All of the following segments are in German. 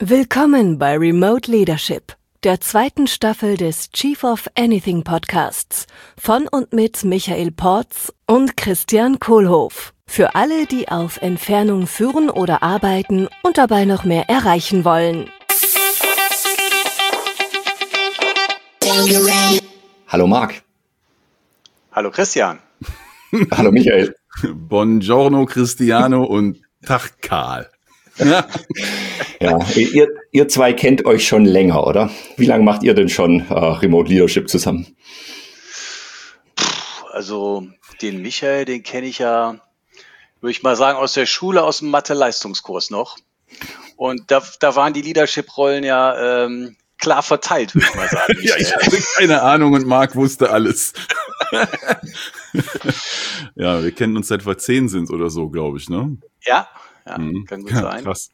Willkommen bei Remote Leadership, der zweiten Staffel des Chief of Anything Podcasts von und mit Michael Porz und Christian Kohlhoff. Für alle, die auf Entfernung führen oder arbeiten und dabei noch mehr erreichen wollen. Hallo Marc. Hallo Christian. Hallo Michael. Buongiorno Cristiano und Tag Karl. Ja, ihr zwei kennt euch schon länger, oder? Wie lange macht ihr denn schon Remote Leadership zusammen? Also den Michael, den kenne ich ja, würde ich mal sagen, aus der Schule, aus dem Mathe-Leistungskurs noch. Und da waren die Leadership-Rollen ja klar verteilt, würde ich mal sagen. Ja, ich hatte keine Ahnung und Marc wusste alles. Ja, wir kennen uns seit wir 10 sind oder so, glaube ich, ne? Ja, kann gut sein. Krass.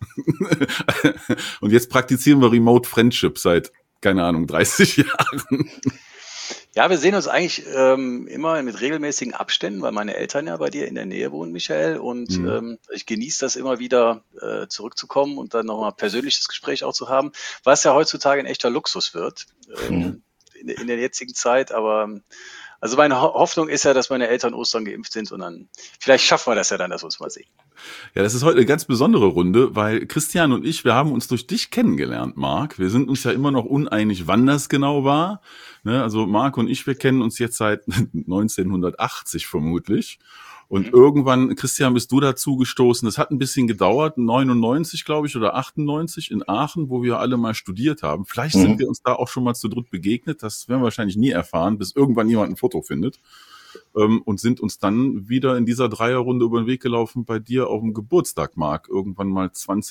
Und jetzt praktizieren wir Remote Friendship seit, keine Ahnung, 30 Jahren. Ja, wir sehen uns eigentlich immer mit regelmäßigen Abständen, weil meine Eltern ja bei dir in der Nähe wohnen, Michael. Und ich genieße das immer wieder zurückzukommen und dann nochmal persönliches Gespräch auch zu haben, was ja heutzutage ein echter Luxus wird in der jetzigen Zeit. Aber also meine Hoffnung ist ja, dass meine Eltern Ostern geimpft sind und dann vielleicht schaffen wir das ja dann, dass wir uns mal sehen. Ja, das ist heute eine ganz besondere Runde, weil Christian und ich, wir haben uns durch dich kennengelernt, Marc. Wir sind uns ja immer noch uneinig, wann das genau war. Ne, also Marc und ich, wir kennen uns jetzt seit 1980 vermutlich. Und irgendwann, Christian, bist du dazu gestoßen. Das hat ein bisschen gedauert, 99, glaube ich, oder 98 in Aachen, wo wir alle mal studiert haben. Vielleicht sind wir uns da auch schon mal zu dritt begegnet. Das werden wir wahrscheinlich nie erfahren, bis irgendwann jemand ein Foto findet. Und sind uns dann wieder in dieser Dreierrunde über den Weg gelaufen bei dir auf dem Geburtstag, Marc. Irgendwann mal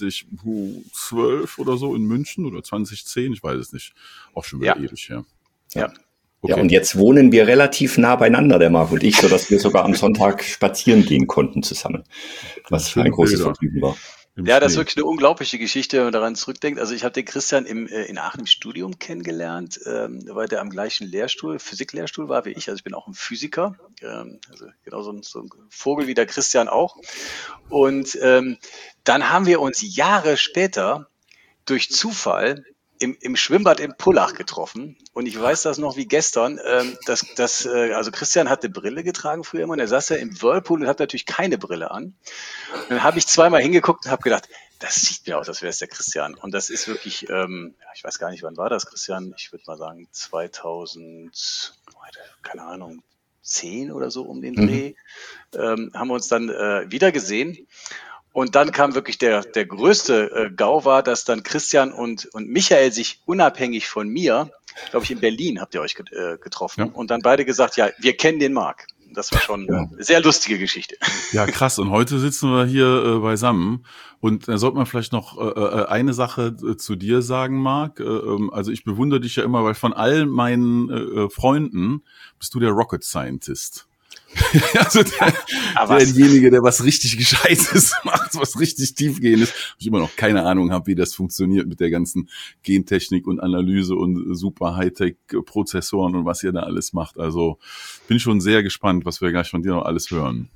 2012 oder so in München oder 2010, ich weiß es nicht. Auch schon wieder ewig her. Ja. Okay. Ja, und jetzt wohnen wir relativ nah beieinander, der Marc und ich, sodass wir sogar am Sonntag spazieren gehen konnten zusammen. Was ein großes Vergnügen war. Ja, das ist wirklich eine unglaubliche Geschichte, wenn man daran zurückdenkt. Also ich habe den Christian in Aachen im Studium kennengelernt, weil der am gleichen Lehrstuhl, Physiklehrstuhl war wie ich. Also ich bin auch ein Physiker, also genau so ein Vogel wie der Christian auch. Und dann haben wir uns Jahre später durch Zufall im Schwimmbad in Pullach getroffen. Und ich weiß das noch wie gestern, also Christian hatte Brille getragen früher immer und er saß ja im Whirlpool und hat natürlich keine Brille an. Und dann habe ich zweimal hingeguckt und habe gedacht, das sieht mir aus, als wäre es der Christian. Und das ist wirklich, ich weiß gar nicht, wann war das, Christian? Ich würde mal sagen 2000, keine Ahnung, 10 oder so um den Dreh, haben wir uns dann wieder gesehen. Und dann kam wirklich der größte GAU war, dass dann Christian und Michael sich unabhängig von mir, glaube ich, in Berlin habt ihr euch getroffen und dann beide gesagt, ja, wir kennen den Marc. Das war schon eine sehr lustige Geschichte. Ja, krass. Und heute sitzen wir hier beisammen. Und da sollte man vielleicht noch eine Sache zu dir sagen, Marc. Also ich bewundere dich ja immer, weil von all meinen Freunden bist du der Rocket Scientist. Also derjenige, der was richtig Gescheites macht, was richtig tiefgehendes. Ich immer noch keine Ahnung habe, wie das funktioniert mit der ganzen Gentechnik und Analyse und super Hightech-Prozessoren und was ihr da alles macht. Also bin schon sehr gespannt, was wir gleich von dir noch alles hören.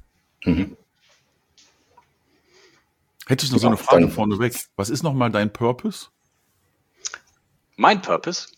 Hätte ich noch so eine Frage vorneweg. Was ist nochmal dein Purpose? Mein Purpose?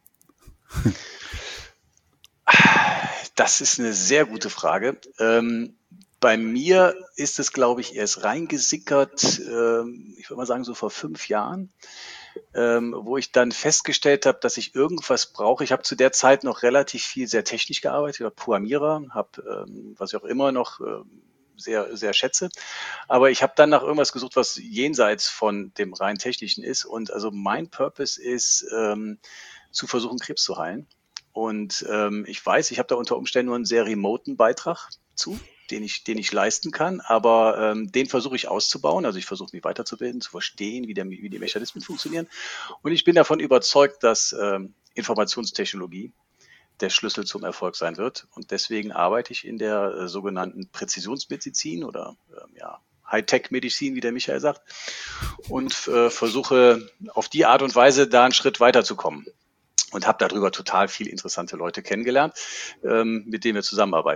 Das ist eine sehr gute Frage. Bei mir ist es, glaube ich, erst reingesickert, ich würde mal sagen, so vor 5 Jahren, wo ich dann festgestellt habe, dass ich irgendwas brauche. Ich habe zu der Zeit noch relativ viel sehr technisch gearbeitet, ich war Programmierer, habe, was ich auch immer noch sehr, sehr schätze. Aber ich habe dann nach irgendwas gesucht, was jenseits von dem rein technischen ist. Und also mein Purpose ist, zu versuchen, Krebs zu heilen. Und ich weiß, ich habe da unter Umständen nur einen sehr remoten Beitrag zu, den ich leisten kann, aber den versuche ich auszubauen. Also ich versuche mich weiterzubilden, zu verstehen, wie die Mechanismen funktionieren. Und ich bin davon überzeugt, dass Informationstechnologie der Schlüssel zum Erfolg sein wird. Und deswegen arbeite ich in der sogenannten Präzisionsmedizin oder Hightech-Medizin, wie der Michael sagt, und versuche auf die Art und Weise da einen Schritt weiterzukommen. Und habe darüber total viele interessante Leute kennengelernt, mit denen wir zusammenarbeiten. Also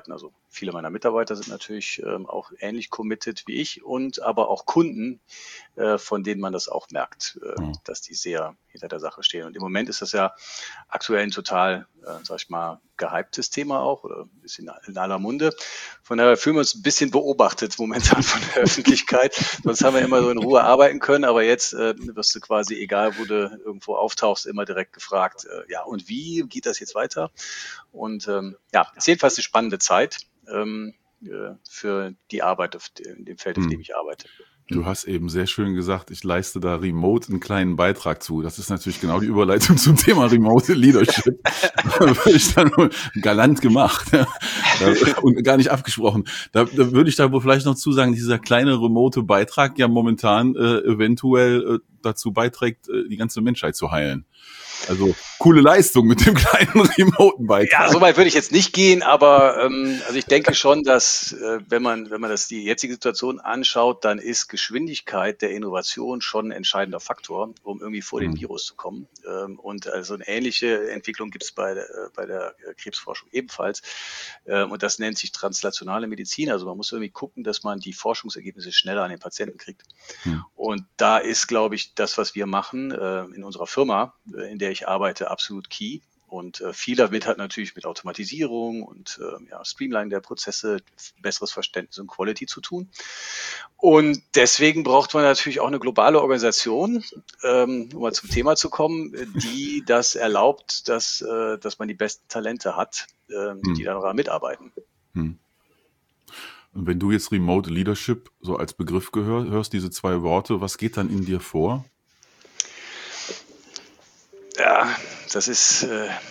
viele meiner Mitarbeiter sind natürlich auch ähnlich committed wie ich und aber auch Kunden, von denen man das auch merkt, dass die sehr hinter der Sache stehen. Und im Moment ist das ja aktuell ein total, sag ich mal, gehyptes Thema auch oder ist in aller Munde. Von daher fühlen wir uns ein bisschen beobachtet momentan von der Öffentlichkeit. Sonst haben wir immer so in Ruhe arbeiten können, aber jetzt wirst du quasi, egal wo du irgendwo auftauchst, immer direkt gefragt, ja, und wie geht das jetzt weiter? Und ist jedenfalls eine spannende Zeit für die Arbeit in dem Feld, auf dem ich arbeite. Du hast eben sehr schön gesagt, ich leiste da remote einen kleinen Beitrag zu. Das ist natürlich genau die Überleitung zum Thema Remote Leadership. Da würde ich dann galant gemacht und gar nicht abgesprochen. Da würde ich da wohl vielleicht noch zusagen, dieser kleine remote Beitrag ja momentan eventuell dazu beiträgt, die ganze Menschheit zu heilen. Also coole Leistung mit dem kleinen Remote-Beitrag. Ja, so weit würde ich jetzt nicht gehen, aber also ich denke schon, dass wenn man das die jetzige Situation anschaut, dann ist Geschwindigkeit der Innovation schon ein entscheidender Faktor, um irgendwie vor den Virus zu kommen. Und also eine ähnliche Entwicklung gibt es bei der Krebsforschung ebenfalls. Und das nennt sich translationale Medizin. Also man muss irgendwie gucken, dass man die Forschungsergebnisse schneller an den Patienten kriegt. Und da ist, glaube ich, das, was wir machen in unserer Firma, in der ich arbeite, absolut key. Und viel damit hat natürlich mit Automatisierung und Streamline der Prozesse, besseres Verständnis und Quality zu tun. Und deswegen braucht man natürlich auch eine globale Organisation, um mal zum Thema zu kommen, die das erlaubt, dass man die besten Talente hat, die daran mitarbeiten. Und wenn du jetzt Remote Leadership so als Begriff hörst, diese zwei Worte, was geht dann in dir vor? Ja, das ist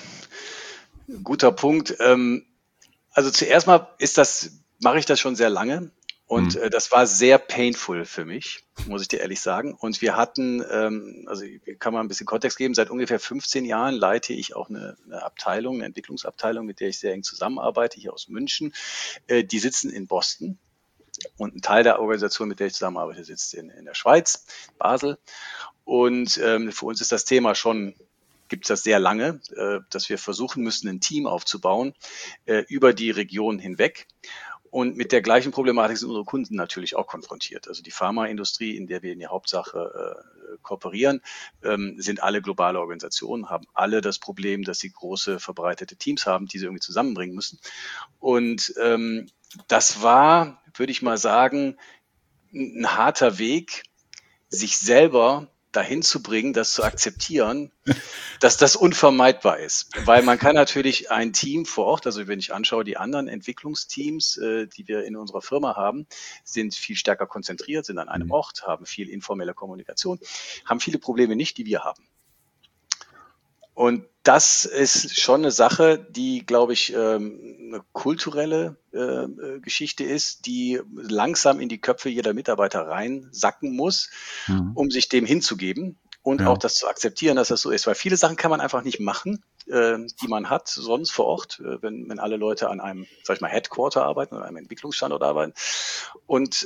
ein guter Punkt. Also zuerst mal mache ich das schon sehr lange und das war sehr painful für mich, muss ich dir ehrlich sagen. Und wir hatten, also kann man ein bisschen Kontext geben, seit ungefähr 15 Jahren leite ich auch eine Abteilung, eine Entwicklungsabteilung, mit der ich sehr eng zusammenarbeite, hier aus München. Die sitzen in Boston. Und ein Teil der Organisation, mit der ich zusammenarbeite, sitzt in der Schweiz, Basel. Und für uns ist das Thema gibt es das sehr lange, dass wir versuchen müssen, ein Team aufzubauen über die Region hinweg. Und mit der gleichen Problematik sind unsere Kunden natürlich auch konfrontiert. Also die Pharmaindustrie, in der wir in der Hauptsache kooperieren, sind alle globale Organisationen, haben alle das Problem, dass sie große verbreitete Teams haben, die sie irgendwie zusammenbringen müssen. Und das war, würde ich mal sagen, ein harter Weg, sich selber dahin zu bringen, das zu akzeptieren, dass das unvermeidbar ist. Weil man kann natürlich ein Team vor Ort, also wenn ich anschaue, die anderen Entwicklungsteams, die wir in unserer Firma haben, sind viel stärker konzentriert, sind an einem Ort, haben viel informelle Kommunikation, haben viele Probleme nicht, die wir haben. Und das ist schon eine Sache, die, glaube ich, eine kulturelle Geschichte ist, die langsam in die Köpfe jeder Mitarbeiter reinsacken muss, um sich dem hinzugeben und auch das zu akzeptieren, dass das so ist. Weil viele Sachen kann man einfach nicht machen, die man hat sonst vor Ort, wenn alle Leute an einem, sag ich mal, Headquarter arbeiten oder einem Entwicklungsstandort arbeiten. Und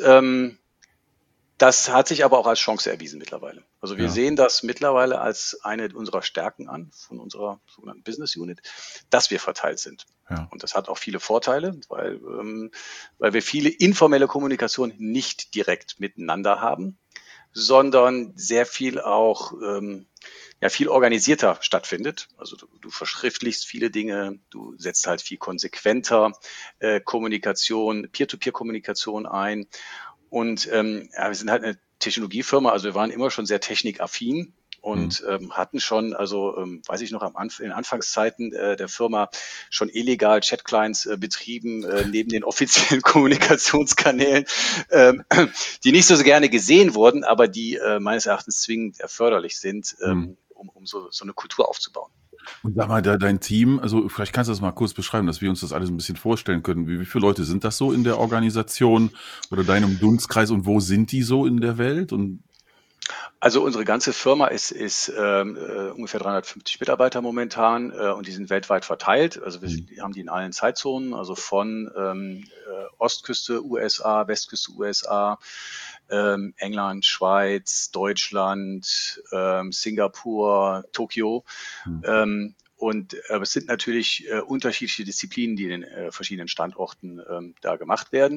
das hat sich aber auch als Chance erwiesen mittlerweile. Also wir sehen das mittlerweile als eine unserer Stärken an, von unserer sogenannten Business Unit, dass wir verteilt sind. Ja. Und das hat auch viele Vorteile, weil wir viele informelle Kommunikation nicht direkt miteinander haben, sondern sehr viel auch viel organisierter stattfindet. Also du verschriftlichst viele Dinge, du setzt halt viel konsequenter Kommunikation, Peer-to-Peer-Kommunikation ein. Und wir sind halt eine Technologiefirma, also wir waren immer schon sehr technikaffin und hatten schon, also weiß ich noch, in Anfangszeiten der Firma schon illegal Chat-Clients betrieben, neben den offiziellen Kommunikationskanälen, die nicht so gerne gesehen wurden, aber die meines Erachtens zwingend erforderlich sind, um so eine Kultur aufzubauen. Und sag mal, dein Team, also vielleicht kannst du das mal kurz beschreiben, dass wir uns das alles ein bisschen vorstellen können. Wie viele Leute sind das so in der Organisation oder deinem Dunstkreis und wo sind die so in der Welt? Also unsere ganze Firma ist ungefähr 350 Mitarbeiter momentan und die sind weltweit verteilt. Also wir haben die in allen Zeitzonen, also von Ostküste USA, Westküste USA, England, Schweiz, Deutschland, Singapur, Tokio. Aber es sind natürlich unterschiedliche Disziplinen, die in den verschiedenen Standorten da gemacht werden.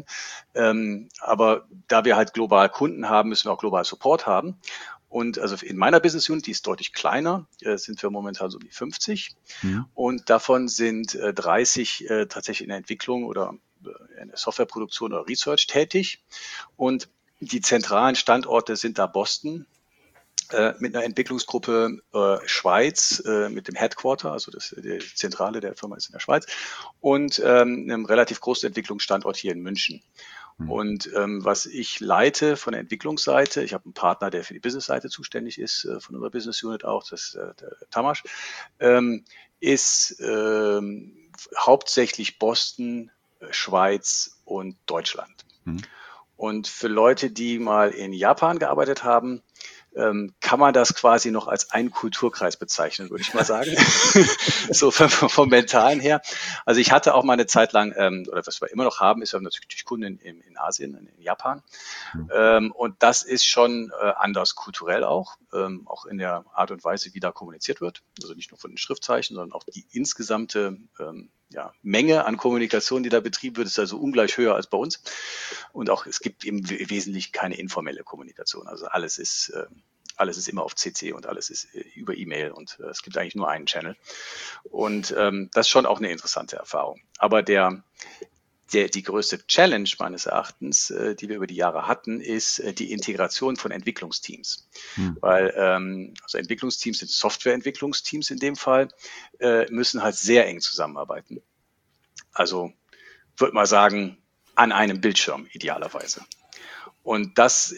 Aber da wir halt global Kunden haben, müssen wir auch global Support haben. Und also in meiner Business Unit, die ist deutlich kleiner, sind wir momentan so um die 50. Und davon sind 30 tatsächlich in der Entwicklung oder in der Softwareproduktion oder Research tätig. Und die zentralen Standorte sind da Boston, mit einer Entwicklungsgruppe Schweiz, mit dem Headquarter, also die Zentrale der Firma ist in der Schweiz, und einem relativ großen Entwicklungsstandort hier in München. Und was ich leite von der Entwicklungsseite, ich habe einen Partner, der für die Businessseite zuständig ist, von unserer Business Unit auch, das ist der Tamas, ist hauptsächlich Boston, Schweiz und Deutschland. Und für Leute, die mal in Japan gearbeitet haben, kann man das quasi noch als einen Kulturkreis bezeichnen, würde ich mal sagen. So vom Mentalen her. Also ich hatte auch mal eine Zeit lang, oder was wir immer noch haben, ist ja natürlich Kunden in Asien, in Japan. Und das ist schon anders kulturell auch in der Art und Weise, wie da kommuniziert wird. Also nicht nur von den Schriftzeichen, sondern auch die insgesamte Menge an Kommunikation, die da betrieben wird, ist also ungleich höher als bei uns. Und auch es gibt im Wesentlichen keine informelle Kommunikation. Also alles ist immer auf CC und alles ist über E-Mail und es gibt eigentlich nur einen Channel. Und das ist schon auch eine interessante Erfahrung. Aber die größte Challenge meines Erachtens, die wir über die Jahre hatten, ist die Integration von Entwicklungsteams. Weil also Entwicklungsteams sind Softwareentwicklungsteams in dem Fall, müssen halt sehr eng zusammenarbeiten. Also würde mal sagen, an einem Bildschirm idealerweise. Und das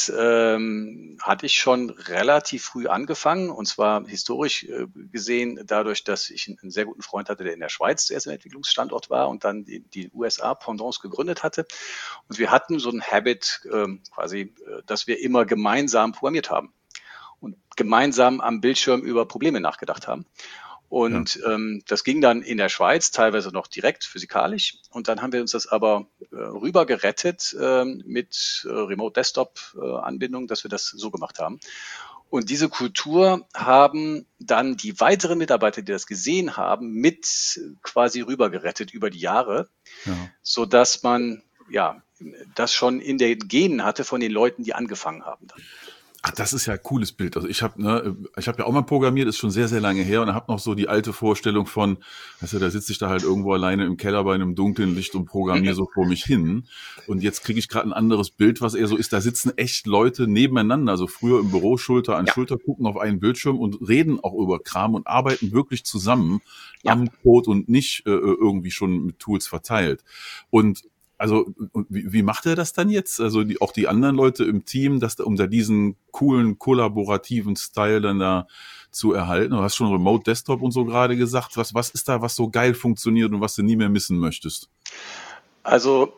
hatte ich schon relativ früh angefangen, und zwar historisch gesehen dadurch, dass ich einen sehr guten Freund hatte, der in der Schweiz zuerst ein Entwicklungsstandort war und dann die USA-Pendants gegründet hatte. Und wir hatten so ein Habit dass wir immer gemeinsam programmiert haben und gemeinsam am Bildschirm über Probleme nachgedacht haben. Und das ging dann in der Schweiz teilweise noch direkt physikalisch. Und dann haben wir uns das aber rüber gerettet mit Remote-Desktop-Anbindung, dass wir das so gemacht haben. Und diese Kultur haben dann die weiteren Mitarbeiter, die das gesehen haben, mit quasi rüber gerettet über die Jahre, sodass man das schon in den Genen hatte von den Leuten, die angefangen haben dann. Ach, das ist ja ein cooles Bild. Also ich habe ja auch mal programmiert, ist schon sehr, sehr lange her, und habe noch so die alte Vorstellung von, weißt du, da sitze ich da halt irgendwo alleine im Keller bei einem dunklen Licht und programmiere so vor mich hin. Und jetzt kriege ich gerade ein anderes Bild, was eher so ist, da sitzen echt Leute nebeneinander, also früher im Büro Schulter an Schulter, gucken auf einen Bildschirm und reden auch über Kram und arbeiten wirklich zusammen am Code und nicht irgendwie schon mit Tools verteilt. Und also wie macht er das dann jetzt? Also auch die anderen Leute im Team, um da diesen coolen, kollaborativen Style dann da zu erhalten? Du hast schon Remote Desktop und so gerade gesagt. Was ist da, was so geil funktioniert und was du nie mehr missen möchtest? Also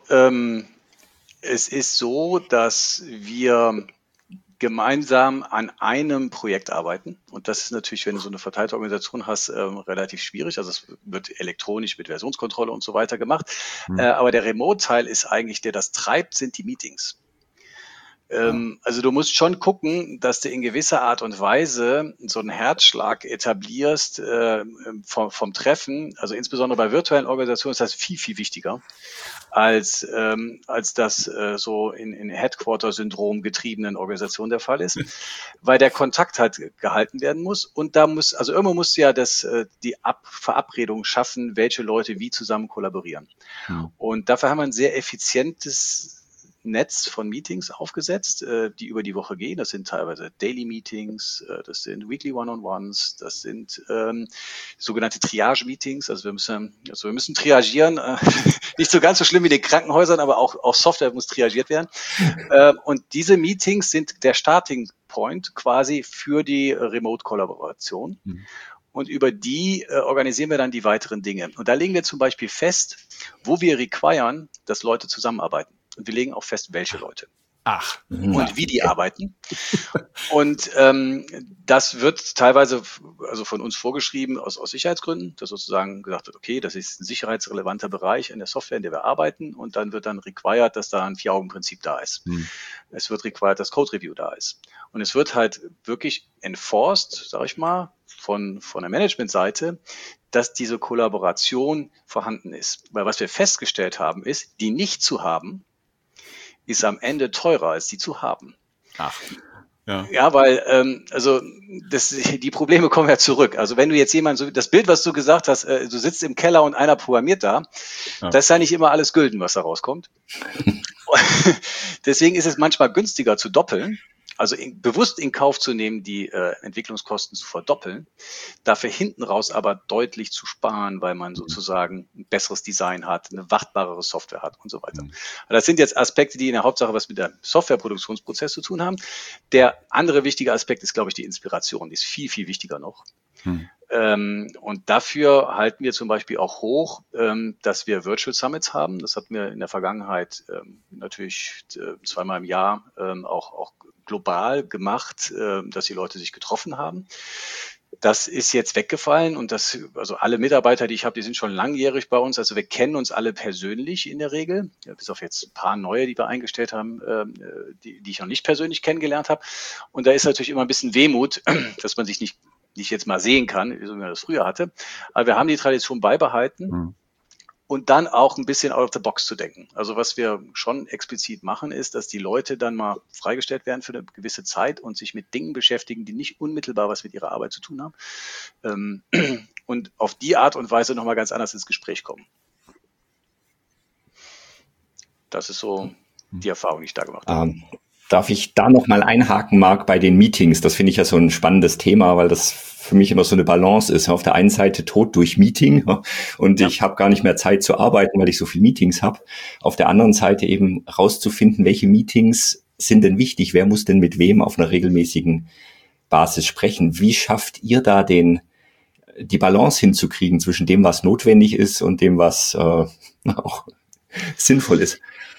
es ist so, dass wir gemeinsam an einem Projekt arbeiten. Und das ist natürlich, wenn du so eine verteilte Organisation hast, relativ schwierig. Also es wird elektronisch mit Versionskontrolle und so weiter gemacht. Aber der Remote-Teil ist eigentlich, der das treibt, sind die Meetings. Also du musst schon gucken, dass du in gewisser Art und Weise so einen Herzschlag etablierst vom Treffen. Also insbesondere bei virtuellen Organisationen ist das viel, viel wichtiger, als das so in Headquarter-Syndrom getriebenen Organisationen der Fall ist, weil der Kontakt halt gehalten werden muss. Und irgendwann musst du ja die Verabredung schaffen, welche Leute wie zusammen kollaborieren. Und dafür haben wir ein sehr effizientes Netz von Meetings aufgesetzt, die über die Woche gehen. Das sind teilweise Daily Meetings, das sind Weekly One-on-Ones, das sind sogenannte Triage-Meetings. Also wir müssen triagieren. Nicht so ganz so schlimm wie in den Krankenhäusern, aber auch Software muss triagiert werden. Und diese Meetings sind der Starting Point quasi für die Remote-Kollaboration. Und über die organisieren wir dann die weiteren Dinge. Und da legen wir zum Beispiel fest, wo wir requiren, dass Leute zusammenarbeiten. Und wir legen auch fest, welche Leute. Und wie die arbeiten. Und das wird teilweise also von uns vorgeschrieben aus Sicherheitsgründen, dass sozusagen gesagt wird, okay, das ist ein sicherheitsrelevanter Bereich in der Software, in der wir arbeiten, und dann wird dann required, dass da ein 4-Augen-Prinzip da ist. Es wird required, dass Code-Review da ist. Und es wird halt wirklich enforced, sag ich mal, von der Managementseite, dass diese Kollaboration vorhanden ist. Weil was wir festgestellt haben, ist, die nicht zu haben, ist am Ende teurer als die zu haben. Ach, ja. Ja, weil die Probleme kommen ja zurück. Also wenn du jetzt so das Bild, was du gesagt hast, du sitzt im Keller und einer programmiert da, das ist ja nicht immer alles Gülden, was da rauskommt. Deswegen ist es manchmal günstiger zu doppeln, also bewusst in Kauf zu nehmen, die Entwicklungskosten zu verdoppeln, dafür hinten raus aber deutlich zu sparen, weil man sozusagen ein besseres Design hat, eine wartbarere Software hat und so weiter. Das sind jetzt Aspekte, die in der Hauptsache was mit dem Softwareproduktionsprozess zu tun haben. Der andere wichtige Aspekt ist, glaube ich, die Inspiration. Die ist viel, viel wichtiger noch. Und dafür halten wir zum Beispiel auch hoch, dass wir Virtual Summits haben. Das hatten wir in der Vergangenheit natürlich zweimal im Jahr auch global gemacht, dass die Leute sich getroffen haben. Das ist jetzt weggefallen und also alle Mitarbeiter, die ich habe, die sind schon langjährig bei uns. Also wir kennen uns alle persönlich in der Regel, bis auf jetzt ein paar neue, die wir eingestellt haben, die ich noch nicht persönlich kennengelernt habe. Und da ist natürlich immer ein bisschen Wehmut, dass man sich nicht jetzt mal sehen kann, wie man das früher hatte. Aber wir haben die Tradition beibehalten. Und dann auch ein bisschen out of the box zu denken. Also was wir schon explizit machen, ist, dass die Leute dann mal freigestellt werden für eine gewisse Zeit und sich mit Dingen beschäftigen, die nicht unmittelbar was mit ihrer Arbeit zu tun haben. Und auf die Art und Weise nochmal ganz anders ins Gespräch kommen. Das ist so die Erfahrung, die ich da gemacht habe. Darf ich da noch mal einhaken, Marc, bei den Meetings? Das finde ich ja so ein spannendes Thema, weil das für mich immer so eine Balance ist. Auf der einen Seite Tod durch Meeting und ich habe gar nicht mehr Zeit zu arbeiten, weil ich so viele Meetings habe. Auf der anderen Seite eben rauszufinden, welche Meetings sind denn wichtig? Wer muss denn mit wem auf einer regelmäßigen Basis sprechen? Wie schafft ihr da die Balance hinzukriegen zwischen dem, was notwendig ist und dem, was auch sinnvoll ist?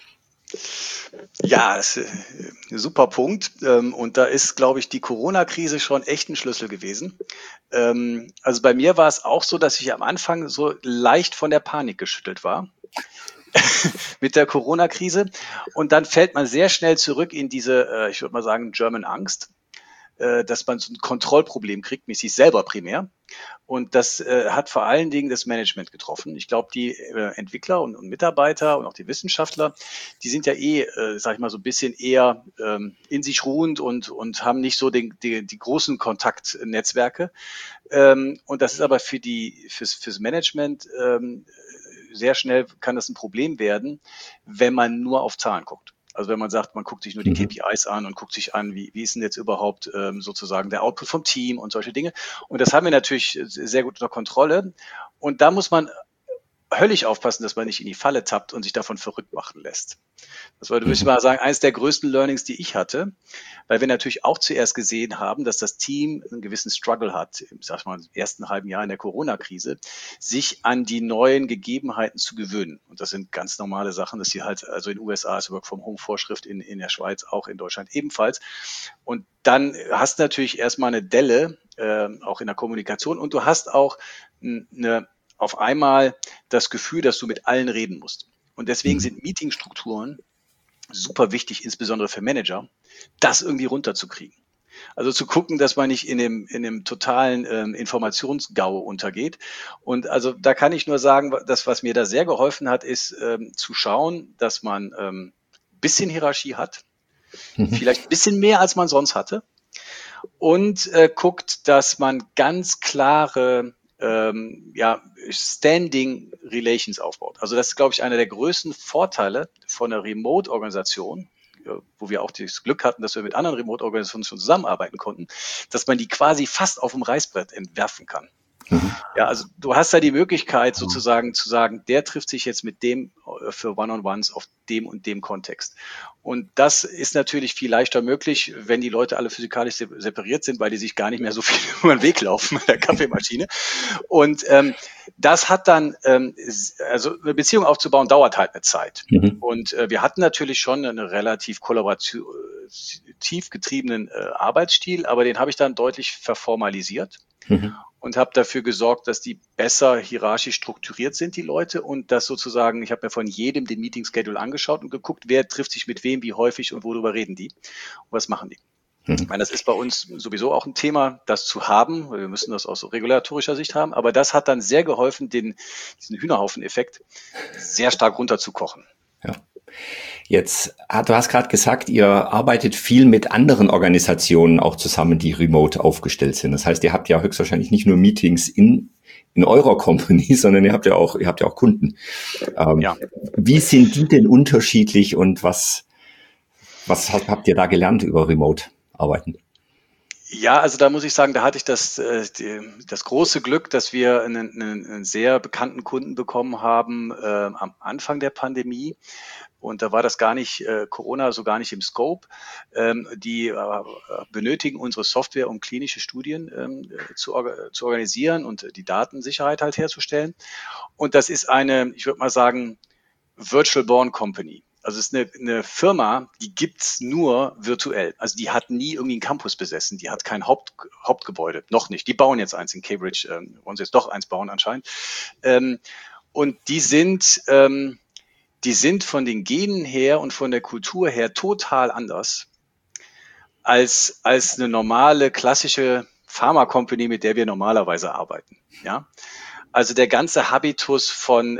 Ja, das ist ein super Punkt. Und da ist, glaube ich, die Corona-Krise schon echt ein Schlüssel gewesen. Also bei mir war es auch so, dass ich am Anfang so leicht von der Panik geschüttelt war mit der Corona-Krise. Und dann fällt man sehr schnell zurück in diese, ich würde mal sagen, German Angst, dass man so ein Kontrollproblem kriegt, mit sich selber primär. Und das hat vor allen Dingen das Management getroffen. Ich glaube, die Entwickler und Mitarbeiter und auch die Wissenschaftler, die sind ja sag ich mal, so ein bisschen eher in sich ruhend und haben nicht so die großen Kontaktnetzwerke. Und das ist aber fürs Management sehr schnell kann das ein Problem werden, wenn man nur auf Zahlen guckt. Also wenn man sagt, man guckt sich nur die KPIs an und guckt sich an, wie ist denn jetzt überhaupt sozusagen der Output vom Team und solche Dinge. Und das haben wir natürlich sehr gut unter Kontrolle. Und da muss man höllisch aufpassen, dass man nicht in die Falle tappt und sich davon verrückt machen lässt. Das war, würde ich mal sagen, eines der größten Learnings, die ich hatte, weil wir natürlich auch zuerst gesehen haben, dass das Team einen gewissen Struggle hat, sag ich mal, im ersten halben Jahr in der Corona-Krise, sich an die neuen Gegebenheiten zu gewöhnen. Und das sind ganz normale Sachen, dass sie halt, also in den USA ist Work-from-Home-Vorschrift, in der Schweiz auch, in Deutschland ebenfalls. Und dann hast du natürlich erstmal eine Delle, auch in der Kommunikation, und du hast auch auf einmal das Gefühl, dass du mit allen reden musst. Und deswegen sind Meetingstrukturen super wichtig, insbesondere für Manager, das irgendwie runterzukriegen. Also zu gucken, dass man nicht in dem totalen Informationsgau untergeht. Und also da kann ich nur sagen, das, was mir da sehr geholfen hat, ist zu schauen, dass man ein bisschen Hierarchie hat, vielleicht ein bisschen mehr, als man sonst hatte, und guckt, dass man ganz klare Standing Relations aufbaut. Also das ist, glaube ich, einer der größten Vorteile von einer Remote-Organisation, wo wir auch das Glück hatten, dass wir mit anderen Remote-Organisationen schon zusammenarbeiten konnten, dass man die quasi fast auf dem Reißbrett entwerfen kann. Ja, also du hast da die Möglichkeit sozusagen zu sagen, der trifft sich jetzt mit dem für One-on-Ones auf dem und dem Kontext. Und das ist natürlich viel leichter möglich, wenn die Leute alle physikalisch separiert sind, weil die sich gar nicht mehr so viel über den Weg laufen mit der Kaffeemaschine. Und das hat dann, also eine Beziehung aufzubauen, dauert halt eine Zeit. Und wir hatten natürlich schon einen relativ kollaborativ getriebenen Arbeitsstil, aber den habe ich dann deutlich verformalisiert. Und habe dafür gesorgt, dass die besser hierarchisch strukturiert sind, die Leute, und dass sozusagen, ich habe mir von jedem den Meeting-Schedule angeschaut und geguckt, wer trifft sich mit wem, wie häufig und worüber reden die und was machen die. Ich meine, das ist bei uns sowieso auch ein Thema, das zu haben, weil wir müssen das aus regulatorischer Sicht haben, aber das hat dann sehr geholfen, diesen Hühnerhaufen-Effekt sehr stark runterzukochen. Ja. Jetzt, du hast gerade gesagt, ihr arbeitet viel mit anderen Organisationen auch zusammen, die remote aufgestellt sind. Das heißt, ihr habt ja höchstwahrscheinlich nicht nur Meetings in eurer Company, sondern ihr habt ja auch Kunden. Ja. Wie sind die denn unterschiedlich und was habt ihr da gelernt über Remote-Arbeiten? Ja, also da muss ich sagen, da hatte ich das große Glück, dass wir einen sehr bekannten Kunden bekommen haben am Anfang der Pandemie. Und da war das gar nicht, Corona so gar nicht im Scope. Die benötigen unsere Software, um klinische Studien zu organisieren und die Datensicherheit halt herzustellen. Und das ist ich würde mal sagen, Virtual Born Company. Also es ist eine Firma, die gibt's nur virtuell. Also die hat nie irgendwie einen Campus besessen, die hat kein Hauptgebäude, noch nicht. Die bauen jetzt eins in Cambridge, wollen sie jetzt doch eins bauen anscheinend. Und die sind von den Genen her und von der Kultur her total anders als eine normale, klassische Pharma-Company, mit der wir normalerweise arbeiten. Ja? Also der ganze Habitus von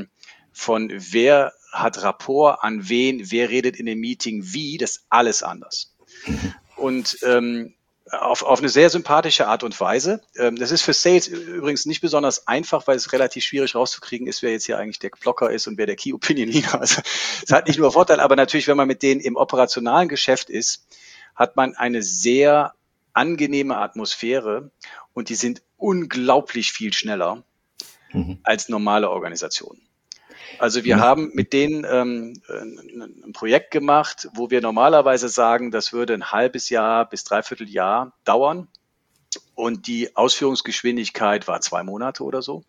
wer hat Rapport an wen, wer redet in dem Meeting wie, das ist alles anders. Und auf eine sehr sympathische Art und Weise. Das ist für Sales übrigens nicht besonders einfach, weil es relativ schwierig rauszukriegen ist, wer jetzt hier eigentlich der Blocker ist und wer der Key Opinion Leader ist. Es hat nicht nur Vorteile, aber natürlich, wenn man mit denen im operationalen Geschäft ist, hat man eine sehr angenehme Atmosphäre und die sind unglaublich viel schneller als normale Organisationen. Also wir haben mit denen ein Projekt gemacht, wo wir normalerweise sagen, das würde ein halbes Jahr bis dreiviertel Jahr dauern. Und die Ausführungsgeschwindigkeit war 2 Monate oder so.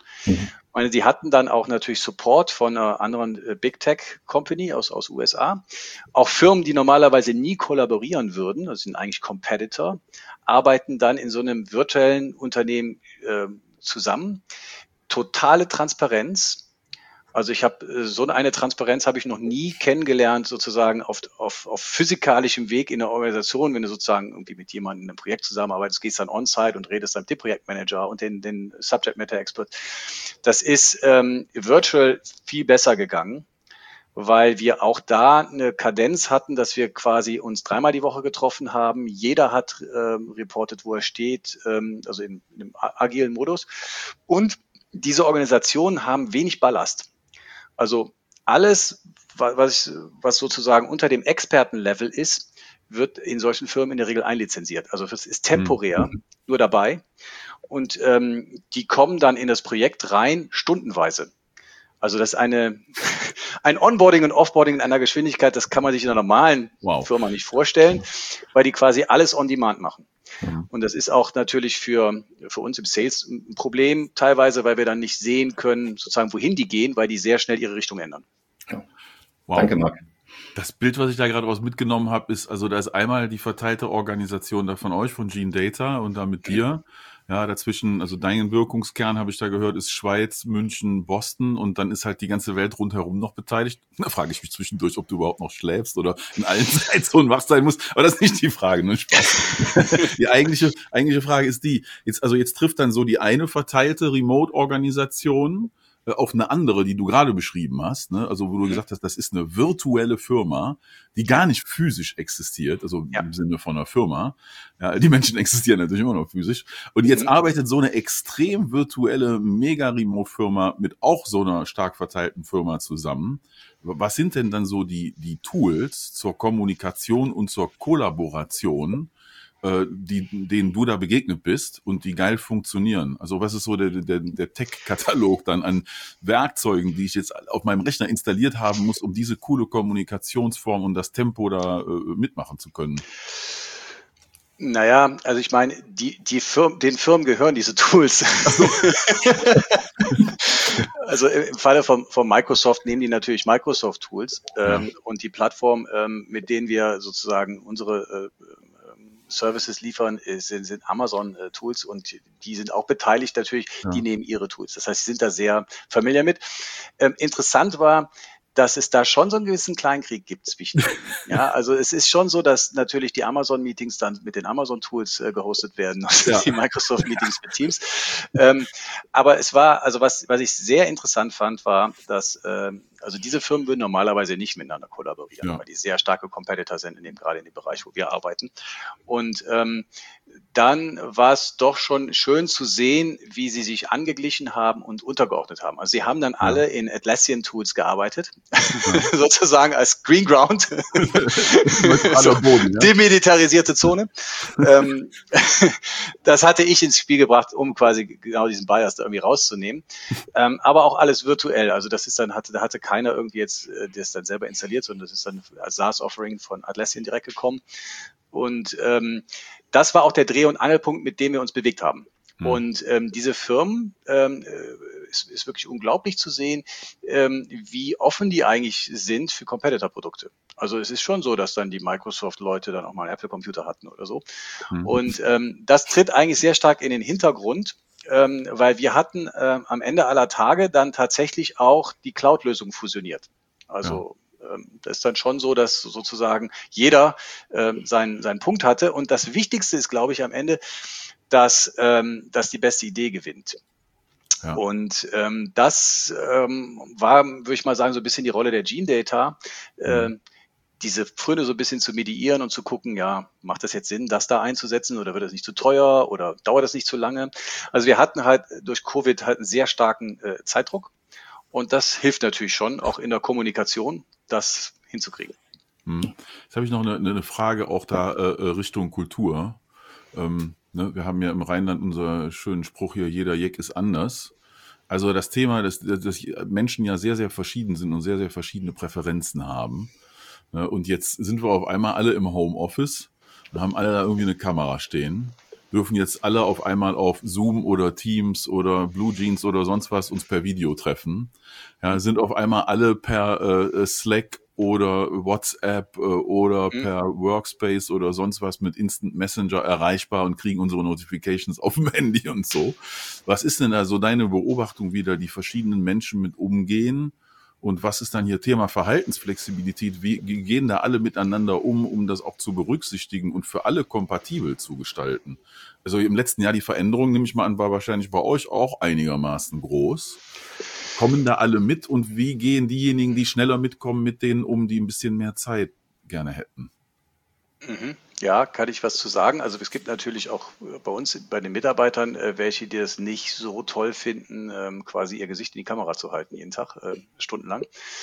Die hatten dann auch natürlich Support von einer anderen Big Tech Company aus USA. Auch Firmen, die normalerweise nie kollaborieren würden, das sind eigentlich Competitor, arbeiten dann in so einem virtuellen Unternehmen zusammen. Totale Transparenz. Also ich habe so eine Transparenz habe ich noch nie kennengelernt, sozusagen auf physikalischem Weg in der Organisation, wenn du sozusagen irgendwie mit jemandem in einem Projekt zusammenarbeitest, gehst dann on-site und redest dann mit dem Projektmanager und den Subject Matter Expert. Das ist virtual viel besser gegangen, weil wir auch da eine Kadenz hatten, dass wir quasi uns 3-mal die Woche getroffen haben. Jeder hat reportet, wo er steht, also in einem agilen Modus. Und diese Organisationen haben wenig Ballast. Also alles, was sozusagen unter dem Expertenlevel ist, wird in solchen Firmen in der Regel einlizenziert. Also es ist temporär nur dabei und die kommen dann in das Projekt rein stundenweise. Also das ist ein Onboarding und Offboarding in einer Geschwindigkeit, das kann man sich in einer normalen Firma nicht vorstellen, weil die quasi alles on demand machen. Und das ist auch natürlich für uns im Sales ein Problem teilweise, weil wir dann nicht sehen können, sozusagen, wohin die gehen, weil die sehr schnell ihre Richtung ändern. Ja. Wow. Danke, Marc. Das Bild, was ich da gerade raus mitgenommen habe, ist, also da ist einmal die verteilte Organisation da von euch, von Gene Data und da mit dir. Ja, dazwischen, also dein Wirkungskern, habe ich da gehört, ist Schweiz, München, Boston und dann ist halt die ganze Welt rundherum noch beteiligt. Da frage ich mich zwischendurch, ob du überhaupt noch schläfst oder in allen Zeitzonen wach sein musst. Aber das ist nicht die Frage, ne? Spaß. Die eigentliche Frage ist die, jetzt trifft dann so die eine verteilte Remote-Organisation auf eine andere, die du gerade beschrieben hast, ne? Also wo du gesagt hast, das ist eine virtuelle Firma, die gar nicht physisch existiert, also im Sinne von einer Firma. Ja, die Menschen existieren natürlich immer noch physisch. Und jetzt arbeitet so eine extrem virtuelle Mega-Remote-Firma mit auch so einer stark verteilten Firma zusammen. Was sind denn dann so die Tools zur Kommunikation und zur Kollaboration, denen du da begegnet bist und die geil funktionieren? Also was ist so der Tech-Katalog dann an Werkzeugen, die ich jetzt auf meinem Rechner installiert haben muss, um diese coole Kommunikationsform und das Tempo da mitmachen zu können? Naja, also ich meine, den Firmen gehören diese Tools. Also im Falle von Microsoft nehmen die natürlich Microsoft-Tools und die Plattform, mit denen wir sozusagen unsere Services liefern, sind Amazon-Tools und die sind auch beteiligt natürlich, die nehmen ihre Tools. Das heißt, sie sind da sehr familiar mit. Interessant war, dass es da schon so einen gewissen Kleinkrieg gibt zwischen denen. Ja, also es ist schon so, dass natürlich die Amazon-Meetings dann mit den Amazon-Tools gehostet werden und die Microsoft-Meetings mit Teams. Aber es war, also was ich sehr interessant fand, war, dass also diese Firmen würden normalerweise nicht miteinander kollaborieren, weil die sehr starke Competitor sind, gerade in dem Bereich, wo wir arbeiten. Und dann war es doch schon schön zu sehen, wie sie sich angeglichen haben und untergeordnet haben. Also sie haben dann alle in Atlassian-Tools gearbeitet, sozusagen als Green Ground, so, demilitarisierte Zone. Das hatte ich ins Spiel gebracht, um quasi genau diesen Bias da irgendwie rauszunehmen. Aber auch alles virtuell. Also das ist dann, da hatte keiner irgendwie jetzt das dann selber installiert, sondern das ist dann als SaaS-Offering von Atlassian direkt gekommen. Und das war auch der Dreh- und Angelpunkt, mit dem wir uns bewegt haben. Und diese Firmen, ist wirklich unglaublich zu sehen, wie offen die eigentlich sind für Competitor-Produkte. Also es ist schon so, dass dann die Microsoft-Leute dann auch mal einen Apple-Computer hatten oder so. Und das tritt eigentlich sehr stark in den Hintergrund, weil wir hatten am Ende aller Tage dann tatsächlich auch die Cloud-Lösung fusioniert. Also das ist dann schon so, dass sozusagen jeder seinen Punkt hatte. Und das Wichtigste ist, glaube ich, am Ende, dass die beste Idee gewinnt. Ja. Und das war, würde ich mal sagen, so ein bisschen die Rolle der Gene Data, diese Pfründe so ein bisschen zu mediieren und zu gucken, ja, macht das jetzt Sinn, das da einzusetzen oder wird das nicht zu teuer oder dauert das nicht zu lange? Also wir hatten halt durch Covid halt einen sehr starken Zeitdruck. Und das hilft natürlich schon, auch in der Kommunikation, das hinzukriegen. Jetzt habe ich noch eine Frage auch da Richtung Kultur. Wir haben ja im Rheinland unseren schönen Spruch hier, jeder Jeck ist anders. Also das Thema, dass Menschen ja sehr, sehr verschieden sind und sehr, sehr verschiedene Präferenzen haben. Und jetzt sind wir auf einmal alle im Homeoffice und haben alle da irgendwie eine Kamera stehen. Dürfen jetzt alle auf einmal auf Zoom oder Teams oder Blue Jeans oder sonst was uns per Video treffen. Ja, sind auf einmal alle per Slack oder WhatsApp oder per Workspace oder sonst was mit Instant Messenger erreichbar und kriegen unsere Notifications auf dem Handy und so. Was ist denn da so deine Beobachtung, wie da die verschiedenen Menschen mit umgehen? Und was ist dann hier Thema Verhaltensflexibilität? Wie gehen da alle miteinander um das auch zu berücksichtigen und für alle kompatibel zu gestalten? Also im letzten Jahr die Veränderung, nehme ich mal an, war wahrscheinlich bei euch auch einigermaßen groß. Kommen da alle mit und wie gehen diejenigen, die schneller mitkommen, mit denen um, die ein bisschen mehr Zeit gerne hätten? Ja, kann ich was zu sagen. Also es gibt natürlich auch bei uns, bei den Mitarbeitern, welche, die das nicht so toll finden, quasi ihr Gesicht in die Kamera zu halten, jeden Tag, stundenlang.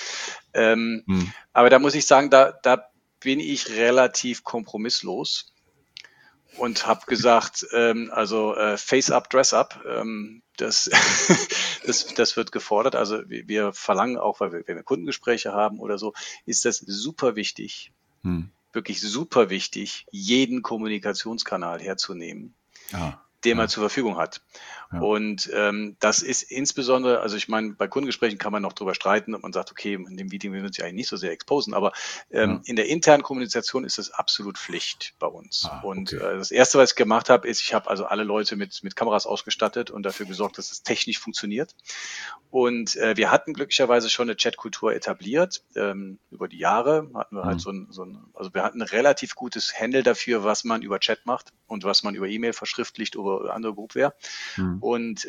Aber da muss ich sagen, da bin ich relativ kompromisslos und habe gesagt, Face up, Dress up, das wird gefordert. Also wir verlangen auch, weil wenn wir Kundengespräche haben oder so, ist das super wichtig, wirklich super wichtig, jeden Kommunikationskanal herzunehmen, den man zur Verfügung hat. Ja. Und das ist insbesondere, also ich meine, bei Kundengesprächen kann man noch drüber streiten, ob man sagt, okay, in dem Meeting will man sich eigentlich nicht so sehr exposen, aber in der internen Kommunikation ist das absolut Pflicht bei uns. Und das Erste, was ich gemacht habe, ist, ich habe also alle Leute mit Kameras ausgestattet und dafür gesorgt, dass es technisch funktioniert. Und wir hatten glücklicherweise schon eine Chatkultur etabliert. Über die Jahre hatten wir halt also wir hatten ein relativ gutes Handle dafür, was man über Chat macht und was man über E-Mail verschriftlicht oder andere Groupware. Und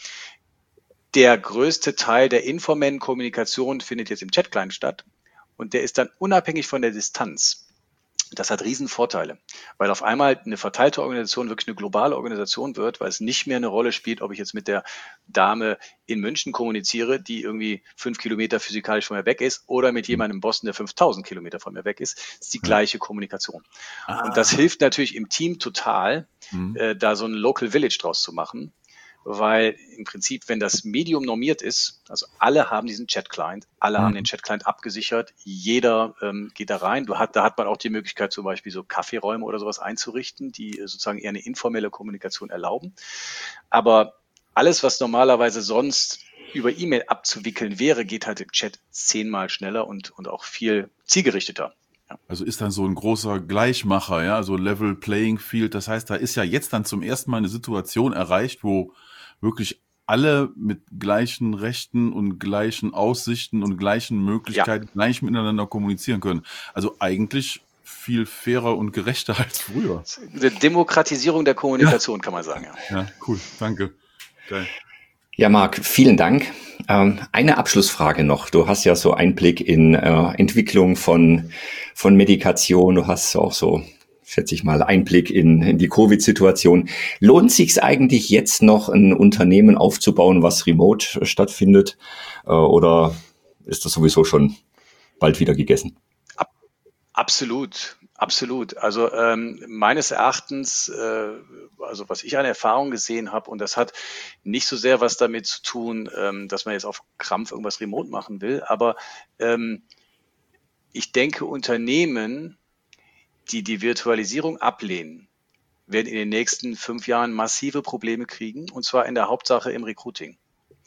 der größte Teil der informellen Kommunikation findet jetzt im Chat-Client statt und der ist dann unabhängig von der Distanz. Das hat riesen Vorteile, weil auf einmal eine verteilte Organisation wirklich eine globale Organisation wird, weil es nicht mehr eine Rolle spielt, ob ich jetzt mit der Dame in München kommuniziere, die irgendwie 5 Kilometer physikalisch von mir weg ist, oder mit jemandem in Boston, der 5000 Kilometer von mir weg ist. Das ist die gleiche Kommunikation. Und das hilft natürlich im Team total, da so ein Local Village draus zu machen. Weil im Prinzip, wenn das Medium normiert ist, also alle haben diesen Chat-Client, alle haben den Chat-Client abgesichert, jeder geht da rein. Da hat man auch die Möglichkeit, zum Beispiel so Kaffeeräume oder sowas einzurichten, die sozusagen eher eine informelle Kommunikation erlauben. Aber alles, was normalerweise sonst über E-Mail abzuwickeln wäre, geht halt im Chat 10-mal schneller und auch viel zielgerichteter. Ja. Also ist dann so ein großer Gleichmacher, ja, so Level Playing Field. Das heißt, da ist ja jetzt dann zum ersten Mal eine Situation erreicht, wo wirklich alle mit gleichen Rechten und gleichen Aussichten und gleichen Möglichkeiten gleich miteinander kommunizieren können. Also eigentlich viel fairer und gerechter als früher. Eine Demokratisierung der Kommunikation, kann man sagen. Ja, cool, danke. Geil. Ja, Marc, vielen Dank. Eine Abschlussfrage noch. Du hast ja so Einblick in Entwicklung von Medikation. Du hast auch so, schätze ich mal, Einblick in die Covid-Situation. Lohnt sich's eigentlich jetzt noch, ein Unternehmen aufzubauen, was remote stattfindet? Oder ist das sowieso schon bald wieder gegessen? Absolut. Also meines Erachtens, also was ich an Erfahrung gesehen habe, und das hat nicht so sehr was damit zu tun, dass man jetzt auf Krampf irgendwas remote machen will, aber ich denke, Unternehmen, die die Virtualisierung ablehnen, werden in den nächsten 5 Jahren massive Probleme kriegen, und zwar in der Hauptsache im Recruiting.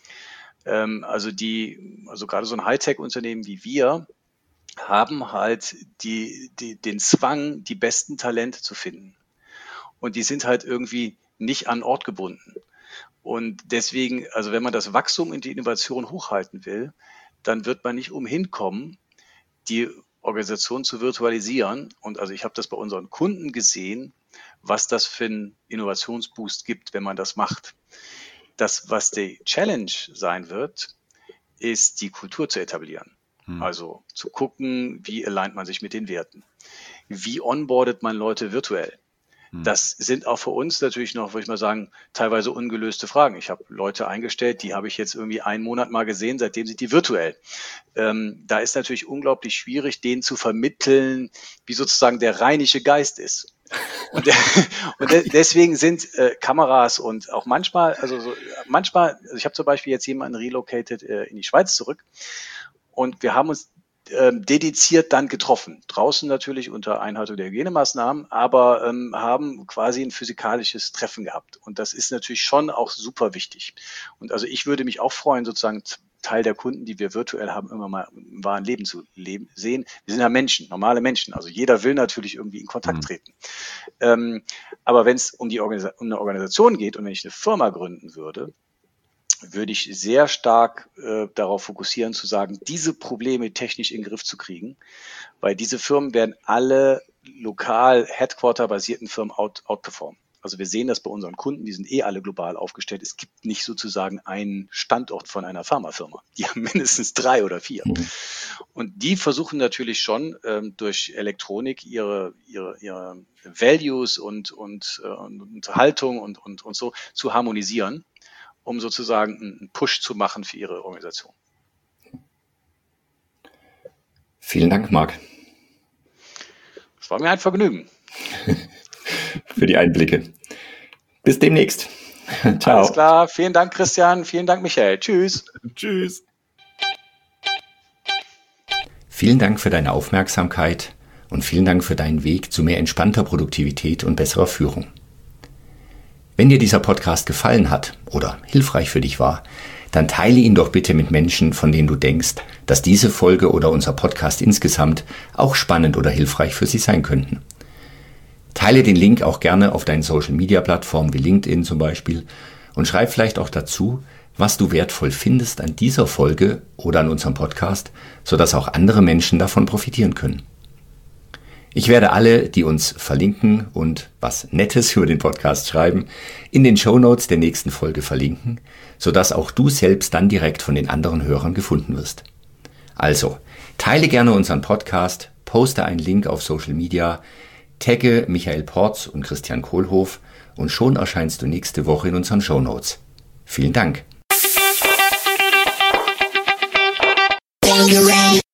Also gerade so ein Hightech-Unternehmen wie wir haben halt den Zwang, die besten Talente zu finden. Und die sind halt irgendwie nicht an Ort gebunden. Und deswegen, also wenn man das Wachstum und die Innovation hochhalten will, dann wird man nicht umhin kommen, die Organisation zu virtualisieren. Und also ich habe das bei unseren Kunden gesehen, was das für einen Innovationsboost gibt, wenn man das macht. Das, was die Challenge sein wird, ist die Kultur zu etablieren. Also zu gucken, wie alignt man sich mit den Werten? Wie onboardet man Leute virtuell? Das sind auch für uns natürlich noch, würde ich mal sagen, teilweise ungelöste Fragen. Ich habe Leute eingestellt, die habe ich jetzt irgendwie einen Monat mal gesehen, seitdem sind die virtuell. Da ist natürlich unglaublich schwierig, denen zu vermitteln, wie sozusagen der rheinische Geist ist. Und deswegen sind Kameras und auch manchmal, also ich habe zum Beispiel jetzt jemanden relocated in die Schweiz zurück. Und wir haben uns dediziert dann getroffen. Draußen natürlich unter Einhaltung der Hygienemaßnahmen, aber haben quasi ein physikalisches Treffen gehabt. Und das ist natürlich schon auch super wichtig. Und also ich würde mich auch freuen, sozusagen Teil der Kunden, die wir virtuell haben, immer mal im wahren Leben zu sehen. Wir sind ja Menschen, normale Menschen. Also jeder will natürlich irgendwie in Kontakt treten. Aber wenn es um eine Organisation geht und wenn ich eine Firma gründen würde ich sehr stark darauf fokussieren, zu sagen, diese Probleme technisch in den Griff zu kriegen, weil diese Firmen werden alle lokal Headquarter-basierten Firmen outperformen. Also wir sehen das bei unseren Kunden, die sind alle global aufgestellt. Es gibt nicht sozusagen einen Standort von einer Pharmafirma. Die haben mindestens 3 oder 4. Und die versuchen natürlich schon durch Elektronik ihre Values und Haltung und so zu harmonisieren, um sozusagen einen Push zu machen für ihre Organisation. Vielen Dank, Marc. Es war mir ein Vergnügen. Für die Einblicke. Bis demnächst. Ciao. Alles klar. Vielen Dank, Christian. Vielen Dank, Michael. Tschüss. Tschüss. Vielen Dank für deine Aufmerksamkeit und vielen Dank für deinen Weg zu mehr entspannter Produktivität und besserer Führung. Wenn dir dieser Podcast gefallen hat oder hilfreich für dich war, dann teile ihn doch bitte mit Menschen, von denen du denkst, dass diese Folge oder unser Podcast insgesamt auch spannend oder hilfreich für sie sein könnten. Teile den Link auch gerne auf deinen Social-Media-Plattformen wie LinkedIn zum Beispiel und schreib vielleicht auch dazu, was du wertvoll findest an dieser Folge oder an unserem Podcast, sodass auch andere Menschen davon profitieren können. Ich werde alle, die uns verlinken und was Nettes über den Podcast schreiben, in den Shownotes der nächsten Folge verlinken, sodass auch du selbst dann direkt von den anderen Hörern gefunden wirst. Also, teile gerne unseren Podcast, poste einen Link auf Social Media, tagge Michael Porz und Christian Kohlhoff und schon erscheinst du nächste Woche in unseren Shownotes. Vielen Dank.